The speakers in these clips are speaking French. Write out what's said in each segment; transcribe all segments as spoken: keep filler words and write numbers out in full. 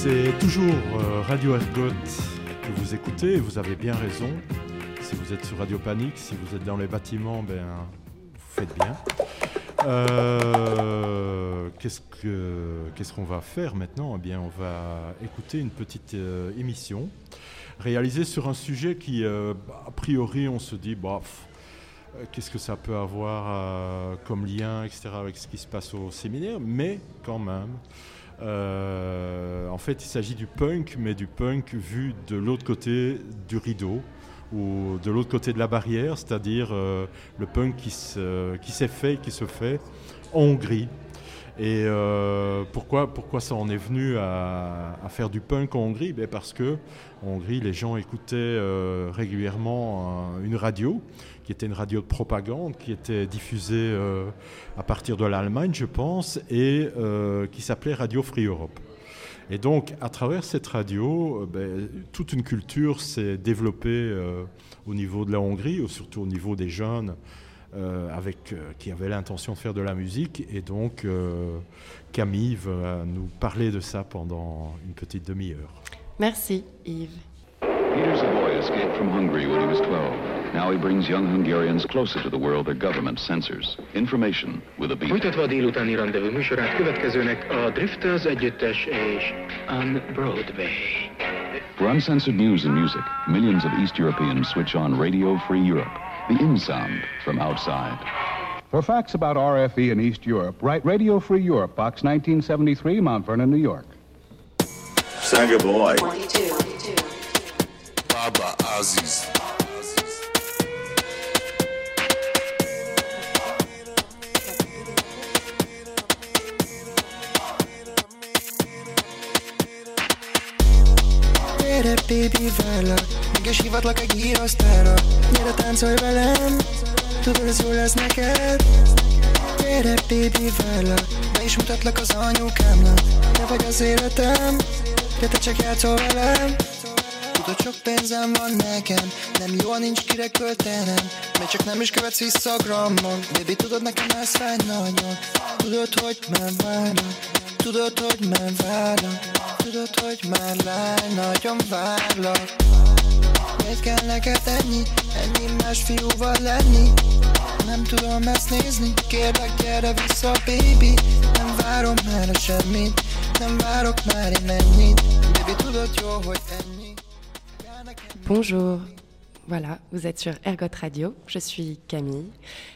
C'est toujours euh, Radio Ergot que vous écoutez, et vous avez bien raison. Si vous êtes sur Radio Panique, si vous êtes dans les bâtiments, ben, vous faites bien. Euh, qu'est-ce, que, qu'est-ce qu'on va faire maintenant ? Eh bien, on va écouter une petite euh, émission réalisée sur un sujet qui, euh, a priori, on se dit, bah, pff, qu'est-ce que ça peut avoir euh, comme lien, et cetera, avec ce qui se passe au séminaire, mais quand même. Euh, en fait, il s'agit du punk, mais du punk vu de l'autre côté du rideau ou de l'autre côté de la barrière, c'est-à-dire euh, le punk qui, se, qui s'est fait, qui se fait en Hongrie. Et euh, pourquoi, pourquoi ça en est venu à, à faire du punk en Hongrie ? Ben parce que en Hongrie, les gens écoutaient euh, régulièrement euh, une radio, qui était une radio de propagande, qui était diffusée euh, à partir de l'Allemagne, je pense, et euh, qui s'appelait Radio Free Europe. Et donc, à travers cette radio, euh, ben, toute une culture s'est développée euh, au niveau de la Hongrie, ou surtout au niveau des jeunes, Euh, avec, euh, qui avait l'intention de faire de la musique. Et donc, euh, Camille va nous parler de ça pendant une petite demi-heure. Merci, Yves. Peter Savoy escaped from Hungary when he was twelve. Now he brings young Hungarians closer to the world their government censors. Information with a beat. Folytatva a délutáni rendezvú műsorát következőnek a Drifters együttes és On Broadway. For uncensored news and music, millions of East Europeans switch on Radio Free Europe. The in sound from outside. For facts about R F E in East Europe, write Radio Free Europe, Box nineteen seventy-three, Mount Vernon, New York. Saga Boy. twenty-two. Baba Aziz. Gyere, baby, várlak, mégis hívatlak egy hírasztára. Gyere, táncolj velem, tudod, ez jó lesz neked. Gyere, baby, várlak, be is mutatlak az anyukámnak. Te vagy az életem, de te csak játszol velem. Tudod, sok pénzem van nekem, nem jó, ha nincs kire költenem. Még csak nem is követsz vissza a grammon. Baby, tudod, nekem ez fáj nagyon. Tudod, hogy már várnak, tudod, hogy már várnak. Tudod, hogy már lány, nagyon várlak. Miért kell neked ennyi, ennyi más fiúval lenni? Nem tudom ezt nézni, kérlek gyere vissza, baby. Nem várom már semmit, nem várok már én ennyit. Baby, tudod jó, hogy ennyi. Bonjour, voilà, vous êtes sur Ergot Radio, je suis Camille.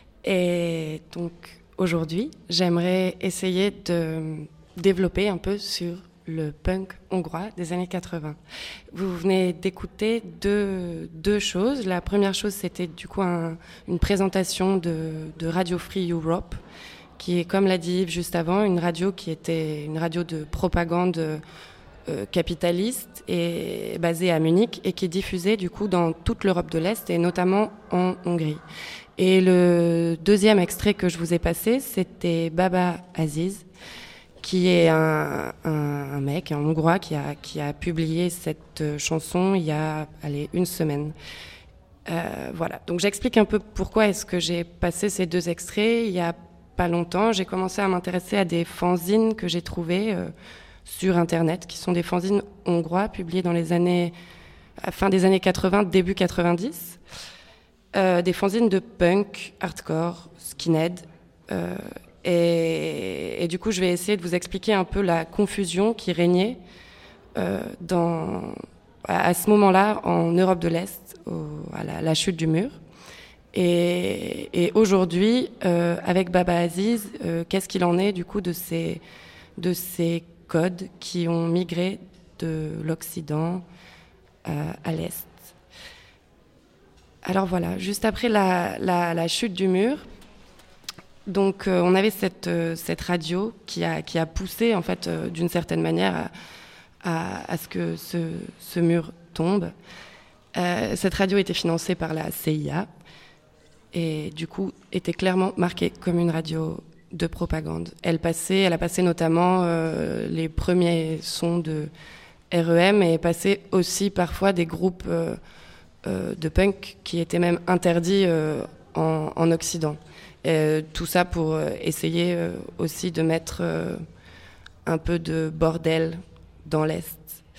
Et donc aujourd'hui, j'aimerais essayer de développer un peu sur le punk hongrois des années quatre-vingts. Vous venez d'écouter deux, deux choses. La première chose, c'était du coup un, une présentation de, de Radio Free Europe, qui est, comme l'a dit Yves juste avant, une radio qui était une radio de propagande euh, capitaliste et basée à Munich et qui est diffusée du coup dans toute l'Europe de l'Est et notamment en Hongrie. Et le deuxième extrait que je vous ai passé, c'était Baba Aziz, qui est un, un, un mec, un Hongrois, qui a, qui a publié cette chanson il y a allez, une semaine. Euh, voilà, donc j'explique un peu pourquoi est-ce que j'ai passé ces deux extraits. Il n'y a pas longtemps, j'ai commencé à m'intéresser à des fanzines que j'ai trouvées euh, sur Internet, qui sont des fanzines hongrois publiés dans les années, à fin des années quatre-vingts, début quatre-vingt-dix. Euh, des fanzines de punk, hardcore, skinhead, euh, Et, et du coup, je vais essayer de vous expliquer un peu la confusion qui régnait euh, dans, à, à ce moment-là en Europe de l'Est, au, à la, la chute du mur. Et, et aujourd'hui, euh, avec Baba Aziz, euh, qu'est-ce qu'il en est du coup de ces, de ces codes qui ont migré de l'Occident euh, à l'Est. Alors voilà, juste après la, la, la chute du mur, donc euh, on avait cette, euh, cette radio qui a, qui a poussé en fait euh, d'une certaine manière à, à, à ce que ce, ce mur tombe. Euh, cette radio était financée par la C I A et du coup était clairement marquée comme une radio de propagande. Elle passait, elle a passé notamment euh, les premiers sons de R E M et passait aussi parfois des groupes euh, euh, de punk qui étaient même interdits euh, en, en Occident. Euh, tout ça pour euh, essayer euh, aussi de mettre euh, un peu de bordel dans l'Est.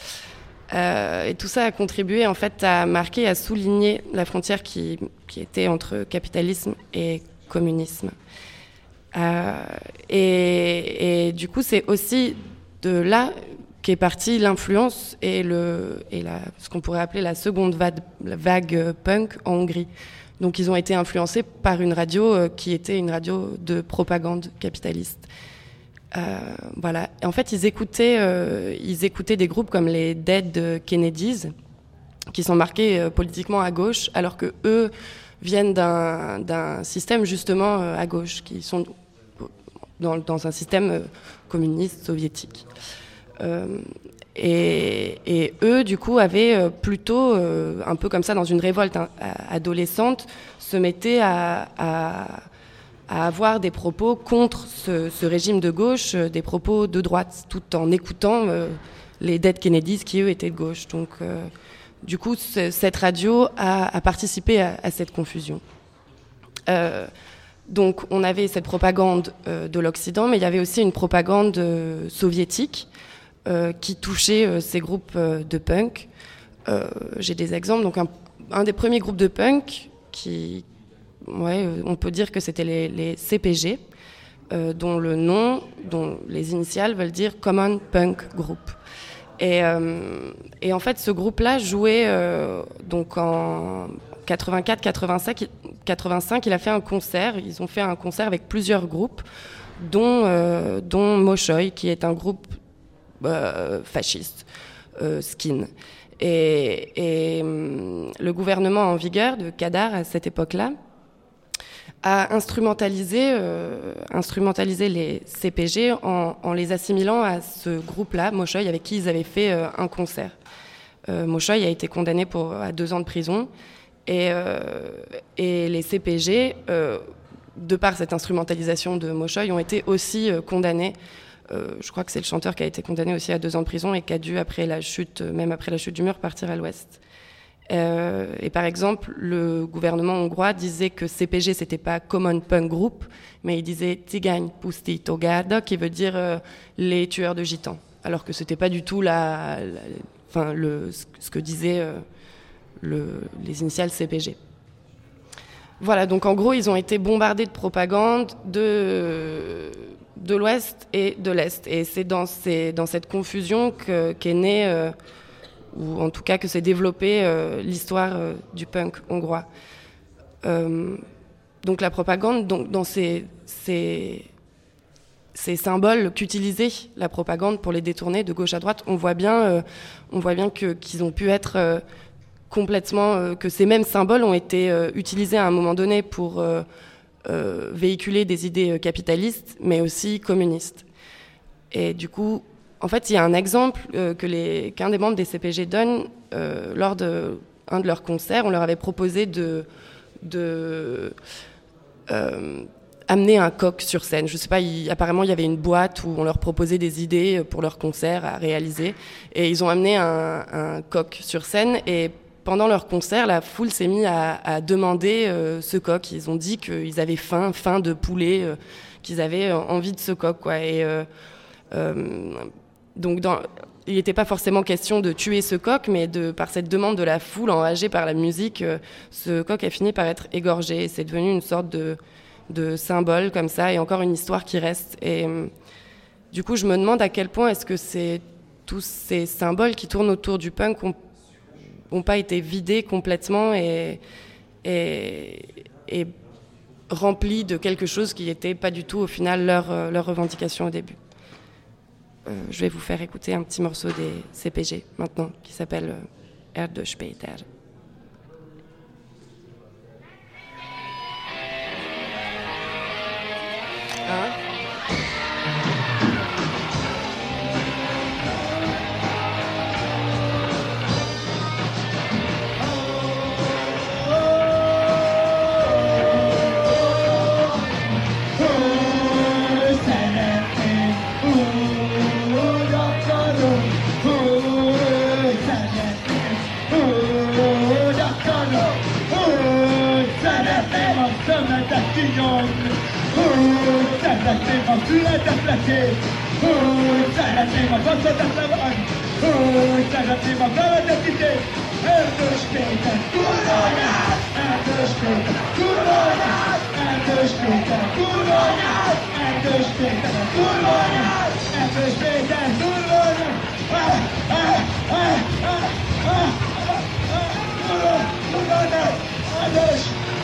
Euh, et tout ça a contribué en fait à marquer, à souligner la frontière qui, qui était entre capitalisme et communisme. Euh, et, et du coup, c'est aussi de là qu'est partie l'influence et, le, et la, ce qu'on pourrait appeler la seconde vague, la vague punk en Hongrie. Donc ils ont été influencés par une radio euh, qui était une radio de propagande capitaliste. Euh, voilà. Et en fait, ils écoutaient, euh, ils écoutaient des groupes comme les Dead Kennedys, qui sont marqués euh, politiquement à gauche, alors que eux viennent d'un, d'un système justement euh, à gauche, qui sont dans, dans un système euh, communiste soviétique. Euh, et, et eux, du coup, avaient euh, plutôt, euh, un peu comme ça, dans une révolte hein, adolescente, se mettaient à, à, à avoir des propos contre ce, ce régime de gauche, euh, des propos de droite, tout en écoutant euh, les Dead Kennedys qui, eux, étaient de gauche. Donc, euh, du coup, c- cette radio a, a participé à, à cette confusion. Euh, donc, on avait cette propagande euh, de l'Occident, mais il y avait aussi une propagande euh, soviétique euh, qui touchait euh, ces groupes euh, de punk. Euh, j'ai des exemples. Donc, un, un des premiers groupes de punk, qui, ouais, on peut dire que c'était les, les C P G, euh, dont le nom, dont les initiales veulent dire Common Punk Group. Et, euh, et en fait, ce groupe-là jouait euh, donc en quatre-vingt-quatre quatre-vingt-cinq, quatre-vingt-cinq, il a fait un concert. Ils ont fait un concert avec plusieurs groupes, dont, euh, dont Moshoi, qui est un groupe euh, fasciste, euh, skin. Et, et euh, le gouvernement en vigueur de Kadar à cette époque-là a instrumentalisé, euh, instrumentalisé les C P G en, en les assimilant à ce groupe-là, Moshoi, avec qui ils avaient fait euh, un concert. Euh, Moshoi a été condamné pour, à deux ans de prison. Et, euh, et les C P G, euh, de par cette instrumentalisation de Moshoi, ont été aussi euh, condamnés. Euh, je crois que c'est le chanteur qui a été condamné aussi à deux ans de prison et qui a dû, après la chute, même après la chute du mur, partir à l'ouest. Euh, et par exemple, le gouvernement hongrois disait que C P G, c'était pas Common Punk Group, mais il disait Tigány Pusztító Gárda, qui veut dire euh, les tueurs de gitans. Alors que c'était pas du tout la, la, enfin, le, ce que disaient euh, le, les initiales C P G. Voilà, donc en gros, ils ont été bombardés de propagande de, de l'Ouest et de l'Est. Et c'est dans, ces, dans cette confusion que, qu'est née, euh, ou en tout cas que s'est développée euh, l'histoire euh, du punk hongrois. Euh, donc la propagande, donc, dans ces, ces, ces symboles qu'utilisait la propagande pour les détourner de gauche à droite, on voit bien, euh, on voit bien que, qu'ils ont pu être... Euh, complètement, euh, que ces mêmes symboles ont été euh, utilisés à un moment donné pour euh, euh, véhiculer des idées euh, capitalistes, mais aussi communistes. Et du coup, en fait, il y a un exemple euh, que les, qu'un des membres des C P G donne euh, lors de un de leurs concerts. On leur avait proposé de, de euh, amener un coq sur scène. Je sais pas, il, apparemment, il y avait une boîte où on leur proposait des idées pour leur concert à réaliser. Et ils ont amené un, un coq sur scène et pendant leur concert, la foule s'est mise à, à demander euh, ce coq. Ils ont dit qu'ils avaient faim, faim de poulet, euh, qu'ils avaient envie de ce coq, quoi. Et euh, euh, donc, dans, il n'était pas forcément question de tuer ce coq, mais de, par cette demande de la foule enragée par la musique, euh, ce coq a fini par être égorgé. Et c'est devenu une sorte de, de symbole comme ça, et encore une histoire qui reste. Et euh, du coup, je me demande à quel point est-ce que c'est tous ces symboles qui tournent autour du punk ont n'ont pas été vidés complètement et, et, et remplis de quelque chose qui n'était pas du tout au final leur, leur revendication au début. Euh, je vais vous faire écouter un petit morceau des C P G maintenant qui s'appelle euh, Erde Später. Hein? Szeretném a születet plaké, úgy szeretném a gazdát levani. Hogy szeretném a bevetett idét, Erdős Péter, kurvanyát! Erdős Péter, kurvanyát! Erdős Péter, kurvanyát! Erdős Péter, kurvanyát! Erdős Péter, kurvanyát! Kurvanyát! Erdős!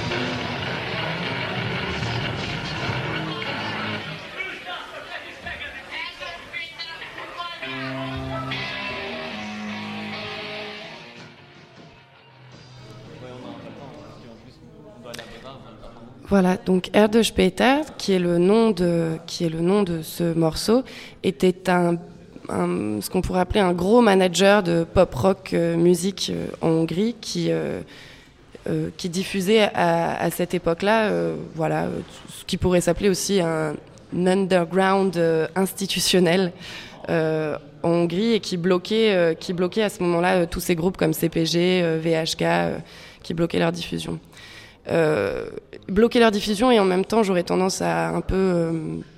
Voilà, donc Erdős Péter, qui est le nom de, qui est le nom de ce morceau, était un, un, ce qu'on pourrait appeler un gros manager de pop-rock euh, musique euh, en Hongrie, qui, euh, euh, qui diffusait à, à cette époque-là, euh, voilà, euh, ce qui pourrait s'appeler aussi un, un underground euh, institutionnel euh, en Hongrie, et qui bloquait, euh, qui bloquait à ce moment-là euh, tous ces groupes comme C P G, euh, V H K, euh, qui bloquaient leur diffusion. Euh, bloquer leur diffusion, et en même temps j'aurais tendance à un peu euh,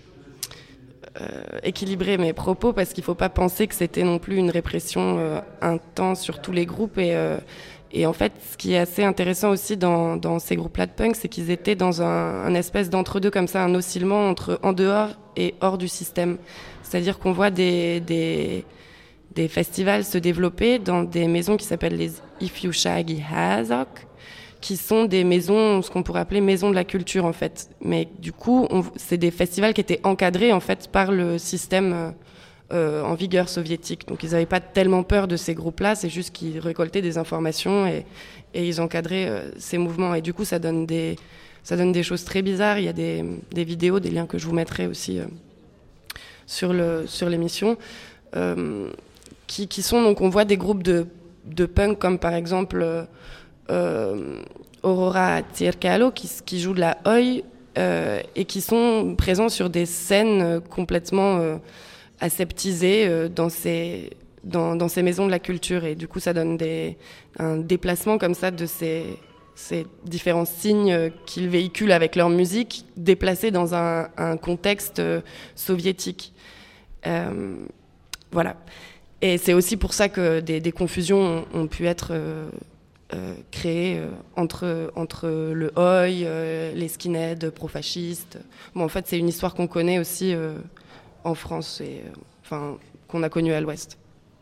euh, équilibrer mes propos, parce qu'il ne faut pas penser que c'était non plus une répression euh, intense sur tous les groupes, et, euh, et en fait ce qui est assez intéressant aussi dans, dans ces groupes-là de punk, c'est qu'ils étaient dans un, un espèce d'entre-deux comme ça, un oscillement entre en dehors et hors du système, c'est-à-dire qu'on voit des, des, des festivals se développer dans des maisons qui s'appellent les Ifjúsági Házak, qui sont des maisons, ce qu'on pourrait appeler maisons de la culture en fait. Mais du coup, on, c'est des festivals qui étaient encadrés en fait par le système euh, en vigueur soviétique. Donc ils n'avaient pas tellement peur de ces groupes-là, c'est juste qu'ils récoltaient des informations et, et ils encadraient euh, ces mouvements. Et du coup, ça donne des, ça donne des choses très bizarres. Il y a des, des vidéos, des liens que je vous mettrai aussi euh, sur, le, sur l'émission, euh, qui, qui sont, donc on voit des groupes de, de punk comme par exemple... Euh, Euh, Aurora Circalo qui, qui joue de la oi euh, et qui sont présents sur des scènes complètement euh, aseptisées euh, dans, ces, dans, dans ces maisons de la culture, et du coup ça donne des, un déplacement comme ça de ces, ces différents signes qu'ils véhiculent avec leur musique, déplacés dans un, un contexte euh, soviétique. Euh, voilà. Et c'est aussi pour ça que des, des confusions ont, ont pu être euh, Euh, créé euh, entre, entre le oi, euh, les skinheads pro-fascistes. Bon, en fait, c'est une histoire qu'on connaît aussi euh, en France, et euh, enfin, qu'on a connue à l'Ouest.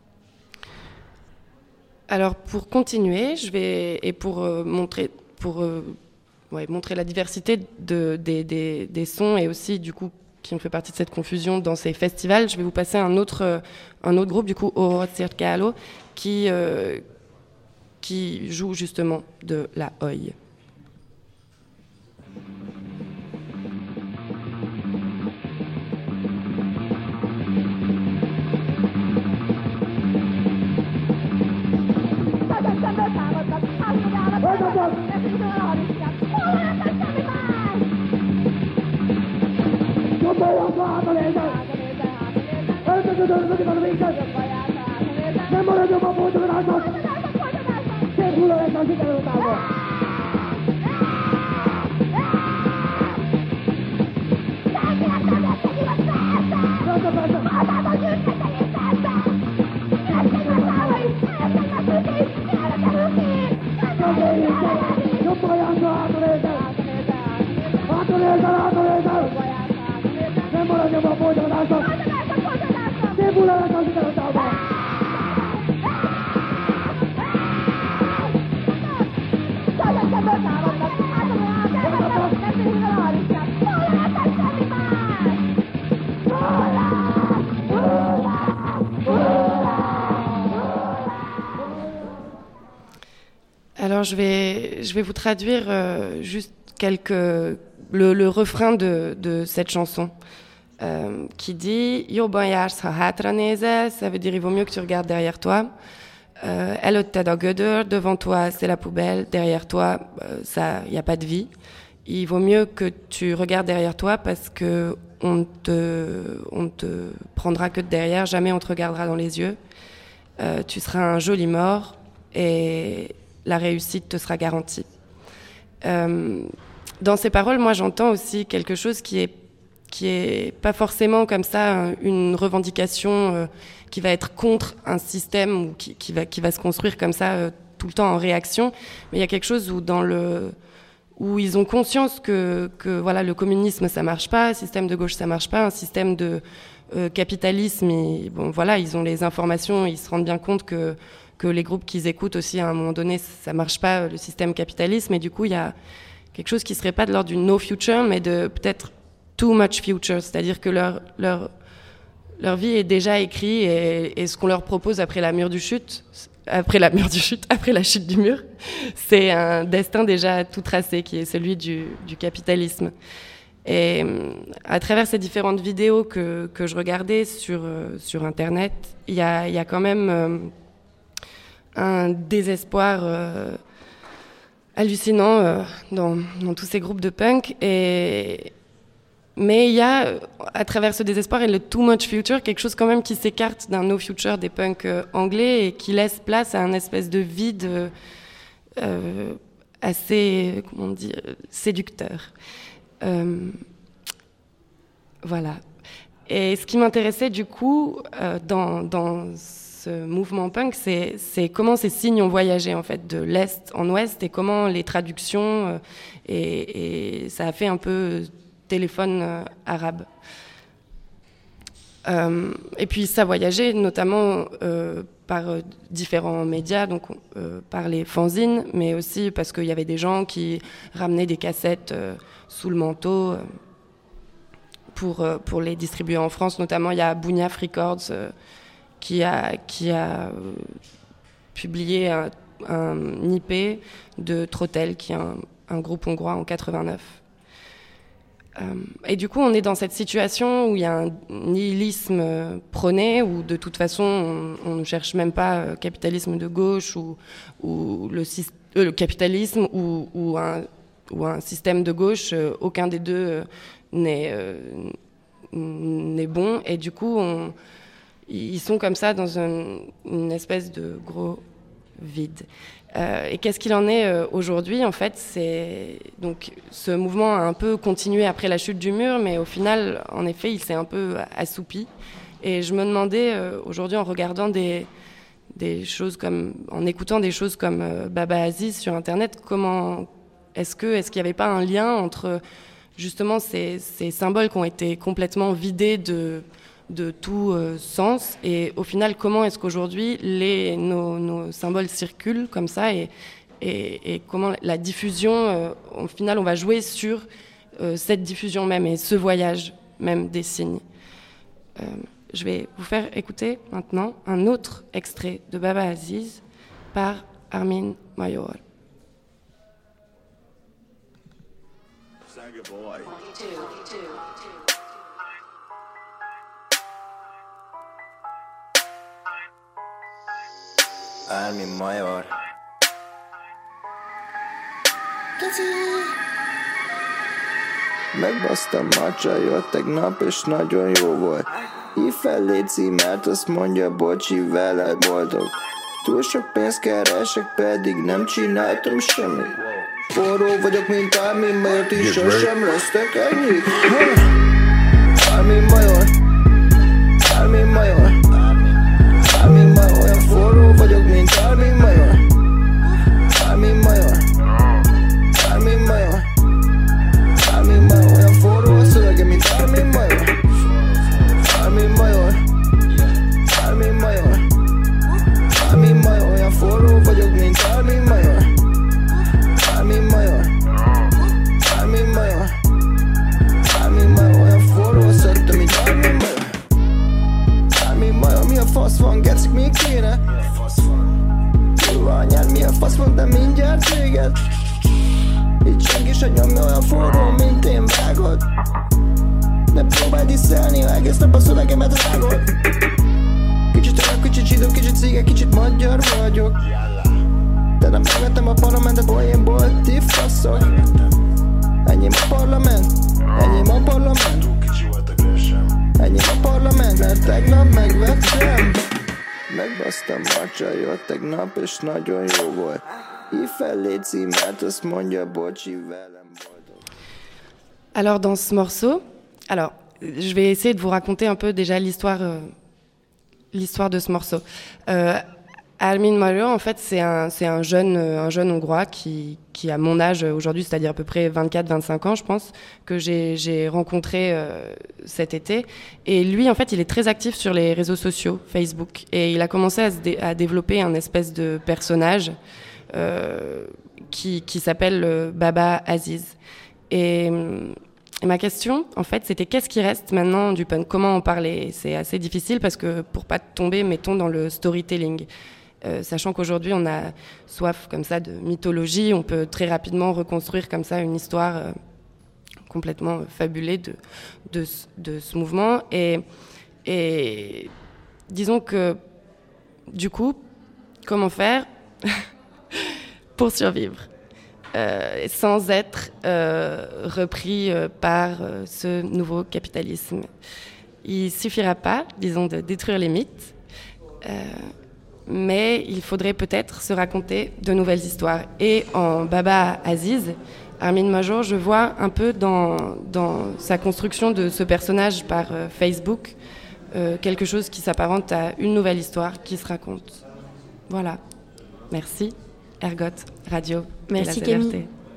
Alors, pour continuer, je vais, et pour euh, montrer, pour, euh, ouais, montrer la diversité de, des, des, des sons, et aussi, du coup, qui ont fait partie de cette confusion dans ces festivals, je vais vous passer un autre, euh, un autre groupe, du coup, Aurora Circalo, qui... Euh, qui joue justement de la oi. Alors je vais, je vais vous traduire euh, juste quelques, le, le refrain de, de cette chanson euh, qui dit « Jobban jársz, ha hátra nézel », ça veut dire « il vaut mieux que tu regardes derrière toi euh, ». « Előtted a gödör », devant toi c'est la poubelle, derrière toi euh, ça, il n'y a pas de vie. Il vaut mieux que tu regardes derrière toi parce que on te, on te prendra que de derrière, jamais on te regardera dans les yeux. Euh, tu seras un joli mort et la réussite te sera garantie. Euh, dans ces paroles, moi, j'entends aussi quelque chose qui est qui est pas forcément comme ça une revendication euh, qui va être contre un système ou qui, qui, va, qui va se construire comme ça euh, tout le temps en réaction, mais il y a quelque chose où dans le où ils ont conscience que, que voilà, le communisme ça marche pas, un système de gauche ça marche pas, un système de euh, capitalisme, et, bon voilà, ils ont les informations, ils se rendent bien compte que que les groupes qu'ils écoutent aussi à un moment donné ça marche pas, le système capitalisme, et du coup il y a quelque chose qui serait pas de l'ordre du no future, mais de peut-être too much future, c'est-à-dire que leur leur leur vie est déjà écrite, et, et ce qu'on leur propose après la mur du chute, après la mur du chute, après la chute du mur, c'est un destin déjà tout tracé qui est celui du, du capitalisme. Et à travers ces différentes vidéos que que je regardais sur euh, sur internet, il y a il y a quand même euh, un désespoir euh, hallucinant euh, dans dans tous ces groupes de punk, et mais il y a, à travers ce désespoir et le too much future, quelque chose quand même qui s'écarte d'un no future des punks euh, anglais et qui laisse place à un espèce de vide euh, euh, assez, comment dire, séducteur. Euh, voilà. Et ce qui m'intéressait du coup euh, dans, dans ce mouvement punk, c'est, c'est comment ces signes ont voyagé en fait de l'est en ouest, et comment les traductions euh, et, et ça a fait un peu téléphone euh, arabe. Euh, et puis ça voyageait notamment euh, par euh, différents médias, donc euh, par les fanzines, mais aussi parce qu'il y avait des gens qui ramenaient des cassettes euh, sous le manteau euh, pour, euh, pour les distribuer en France. Notamment, il y a Bougnaf Records euh, qui a, qui a euh, publié un, un I P de Trottel, qui est un, un groupe hongrois en quatre-vingt-neuf. Et du coup, on est dans cette situation où il y a un nihilisme prôné, où de toute façon, on, on ne cherche même pas euh, capitalisme de gauche ou, ou le, euh, le capitalisme ou, ou, un, ou un système de gauche. Euh, aucun des deux euh, n'est, euh, n'est bon. Et du coup, on, ils sont comme ça dans un, une espèce de gros vide. Euh, et qu'est-ce qu'il en est euh, aujourd'hui ? En fait, c'est donc ce mouvement a un peu continué après la chute du mur, mais au final, en effet, il s'est un peu assoupi. Et je me demandais euh, aujourd'hui, en regardant des des choses comme, en écoutant des choses comme euh, Baba Aziz sur Internet, comment est-ce que est-ce qu'il n'y avait pas un lien entre justement ces ces symboles qui ont été complètement vidés de de tout euh, sens, et au final comment est-ce qu'aujourd'hui les nos, nos symboles circulent comme ça, et et, et comment la diffusion euh, au final on va jouer sur euh, cette diffusion même et ce voyage même des signes. Euh, je vais vous faire écouter maintenant un autre extrait de Baba Aziz par Armin Major. Armin Major. Megbasztam a csajot tegnap, és nagyon jó volt. Hív fel Léci, mert azt mondja, bocsi, veled boldog. Túl sok pénzt keresek, pedig nem csináltam semmit. Forró vagyok, mint Armin Major, ti sosem lesztek ennyit. Armin Major, Armin Major, Armin Major, olyan forró vagyok, mint Armin Major. Armin Major, Armin Major, Armin Major, olyan forró a szövege, mint Armin Major. Armin Major, Armin Major, Armin Major, olyan forró vagyok, mint Armin Major. Armin Major, Armin Major, Armin Major, olyan forró a szötte, mint Armin Major. Armin Major, mi a fasz van, gecik, mi kéne? Kurva anyád, mi a fasz van, de mindjárt téged. Itt senki se nyomja olyan forró, mint én, vágod. Ne próbálj diszelni, ha egész nap a szövegemet rágod. Kicsit olyan, kicsit zsidó, kicsit cige, kicsit magyar vagyok. De nem elvettem a parlamentet, hol én bolti faszok. Enyém a parlament, enyém a parlament. Enyém a parlament, mert tegnap megvettem. Megbasztam a csajot tegnap, és nagyon jó volt. Hív fel Léci, mert azt mondja, bocsi, velem boldog. Alors dans ce morceau, alors, je vais essayer de vous raconter un peu déjà l'histoire, euh, l'histoire de ce morceau. Euh, Armin Magyar, en fait, c'est un, c'est un jeune, un jeune Hongrois qui, qui a mon âge aujourd'hui, c'est-à-dire à peu près vingt-quatre vingt-cinq ans, je pense, que j'ai, j'ai rencontré euh, cet été. Et lui, en fait, il est très actif sur les réseaux sociaux, Facebook. Et il a commencé à, se dé- à développer un espèce de personnage euh, qui, qui s'appelle euh, Baba Aziz. Et, et ma question, en fait, c'était qu'est-ce qui reste maintenant du punk ? Comment en parler ? C'est assez difficile parce que pour pas tomber, mettons, dans le storytelling. Euh, sachant qu'aujourd'hui on a soif comme ça de mythologie, on peut très rapidement reconstruire comme ça une histoire euh, complètement fabulée de, de, de ce mouvement. Et, et disons que du coup, comment faire pour survivre euh, sans être euh, repris euh, par euh, ce nouveau capitalisme. Il suffira pas, disons, de détruire les mythes. Euh, Mais il faudrait peut-être se raconter de nouvelles histoires. Et en Baba Aziz, Armin Magyar, je vois un peu dans, dans sa construction de ce personnage par euh, Facebook, euh, quelque chose qui s'apparente à une nouvelle histoire qui se raconte. Voilà. Merci. Ergot Radio. Merci Camille.